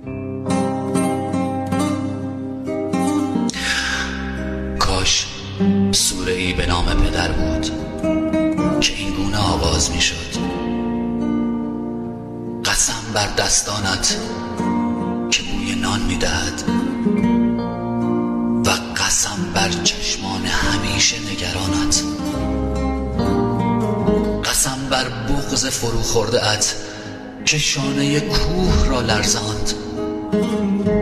کاش سوره ای به نام پدر بود که این گونه آغاز می شد: قسم بر دستانت که بوی نان می دهد و قسم بر چشمان همیشه نگرانت، قسم بر بغض فرو خورده ات که شانه کوه را لرزاند،